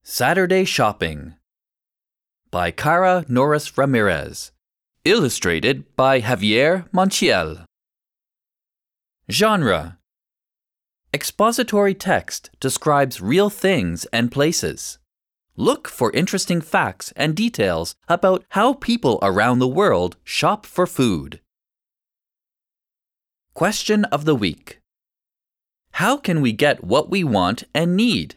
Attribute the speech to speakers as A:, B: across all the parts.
A: Saturday Shopping by Cara Norris Ramirez. Illustrated by Javier Montiel. Genre: expository text describes real things and places. Look for interesting facts and details about how people around the world shop for food. Question of the week: how can we get what we want and need?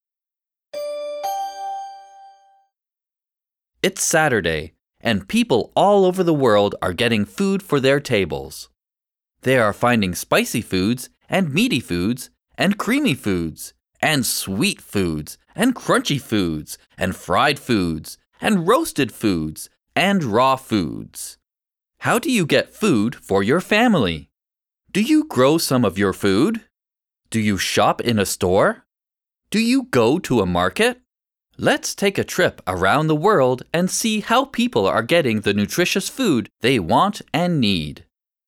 A: It's Saturday, and people all over the world are getting food for their tables. They are finding spicy foods, and meaty foods, and creamy foods, and sweet foods, and crunchy foods, and fried foods, and roasted foods, and raw foods. How do you get food for your family? Do you grow some of your food? Do you shop in a store? Do you go to a market? Let's take a trip around the world and see how people are getting the nutritious food they want and need.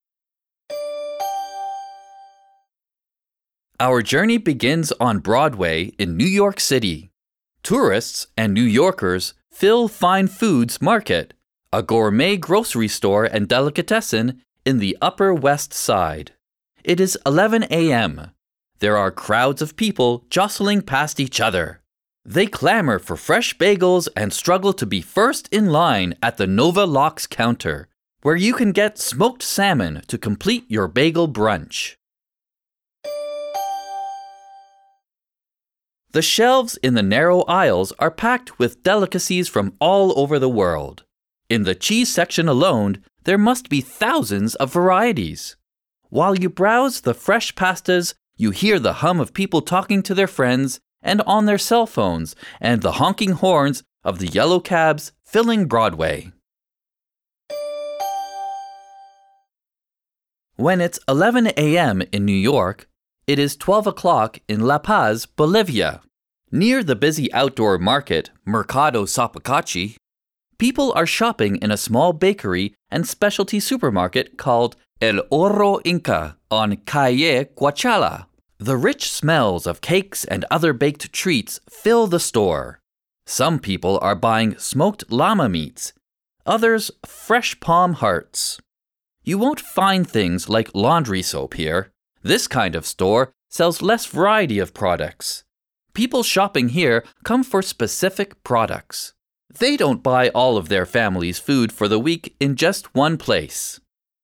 A: Our journey begins on Broadway in New York City. Tourists and New Yorkers fill Fine Foods Market, a gourmet grocery store and delicatessen in the Upper West Side. It is 11 a.m. There are crowds of people jostling past each other. They clamor for fresh bagels and struggle to be first in line at the Nova Lox counter, where you can get smoked salmon to complete your bagel brunch. The shelves in the narrow aisles are packed with delicacies from all over the world. In the cheese section alone, there must be thousands of varieties. While you browse the fresh pastas, you hear the hum of people talking to their friends and on their cell phones, and the honking horns of the yellow cabs filling Broadway. When it's 11 a.m. in New York, it is 12 o'clock in La Paz, Bolivia. Near the busy outdoor market, Mercado Sapacachi, people are shopping in a small bakery and specialty supermarket called El Oro Inca on Calle Guachala. The rich smells of cakes and other baked treats fill the store. Some people are buying smoked llama meats, others fresh palm hearts. You won't find things like laundry soap here. This kind of store sells less variety of products. People shopping here come for specific products. They don't buy all of their family's food for the week in just one place.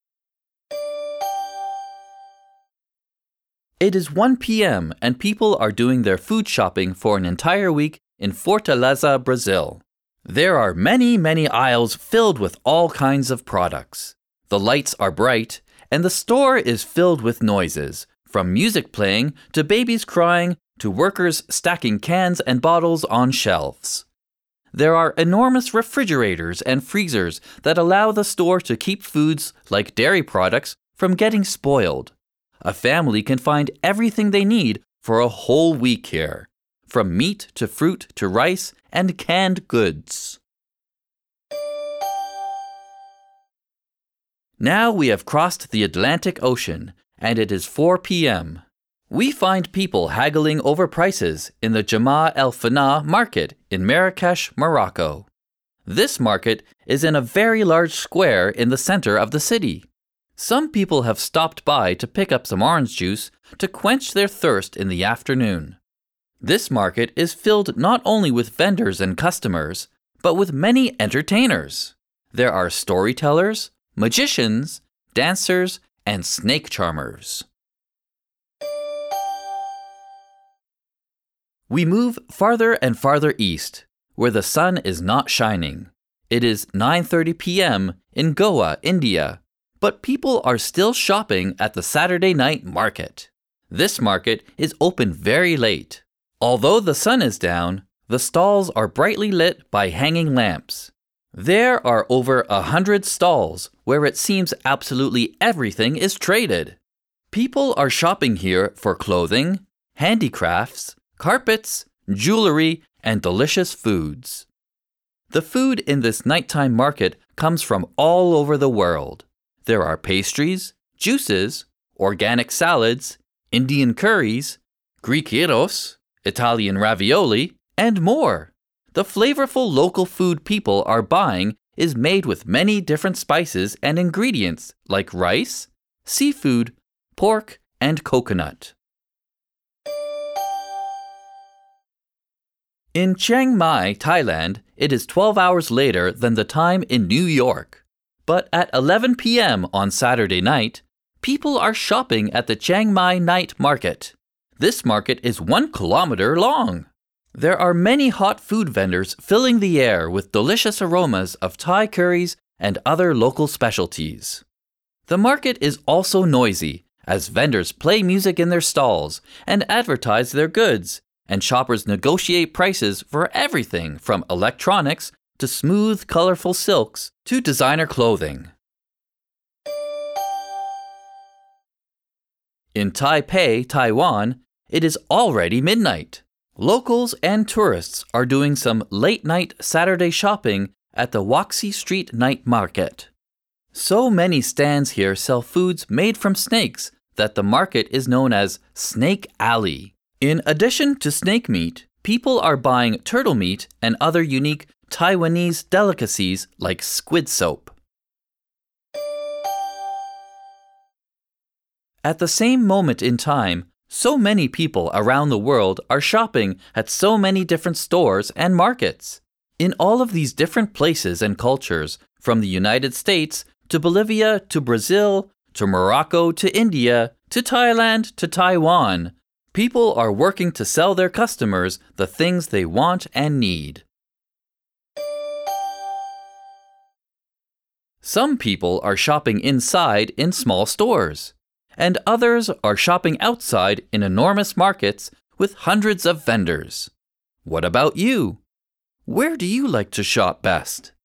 A: It is 1 p.m. and people are doing their food shopping for an entire week in Fortaleza, Brazil. There are many aisles filled with all kinds of products. The lights are bright, and the store is filled with noises, from music playing to babies crying to workers stacking cans and bottles on shelves. There are enormous refrigerators and freezers that allow the store to keep foods like dairy products from getting spoiled. A family can find everything they need for a whole week here, from meat to fruit to rice and canned goods. Now we have crossed the Atlantic Ocean, and it is 4 p.m. We find people haggling over prices in the Jama El Fana market in Marrakesh, Morocco. This market is in a very large square in the center of the city. Some people have stopped by to pick up some orange juice to quench their thirst in the afternoon. This market is filled not only with vendors and customers, but with many entertainers. There are storytellers, magicians, dancers, and snake charmers. We move farther and farther east, where the sun is not shining. It is 9:30 p.m. in Goa, India. But people are still shopping at the Saturday night market. This market is open very late. Although the sun is down, the stalls are brightly lit by hanging lamps. There are over 100 stalls where it seems absolutely everything is traded. People are shopping here for clothing, handicrafts, carpets, jewelry, and delicious foods. The food in this nighttime market comes from all over the world. There are pastries, juices, organic salads, Indian curries, Greek gyros, Italian ravioli, and more. The flavorful local food people are buying is made with many different spices and ingredients like rice, seafood, pork, and coconut. In Chiang Mai, Thailand, it is 12 hours later than the time in New York. But at 11 p.m. on Saturday night, people are shopping at the Chiang Mai Night Market. This market is 1 kilometer long. There are many hot food vendors filling the air with delicious aromas of Thai curries and other local specialties. The market is also noisy, as vendors play music in their stalls and advertise their goods, and shoppers negotiate prices for everything from electronics to smooth, colorful silks to designer clothing. In Taipei, Taiwan, it is already midnight. Locals and tourists are doing some late-night Saturday shopping at the Waxi Street Night Market. So many stands here sell foods made from snakes that the market is known as Snake Alley. In addition to snake meat, people are buying turtle meat and other unique Taiwanese delicacies like squid soap. At the same moment in time, so many people around the world are shopping at so many different stores and markets. In all of these different places and cultures, from the United States to Bolivia to Brazil to Morocco to India to Thailand to Taiwan, people are working to sell their customers the things they want and need. Some people are shopping inside in small stores, and others are shopping outside in enormous markets with hundreds of vendors. What about you? Where do you like to shop best?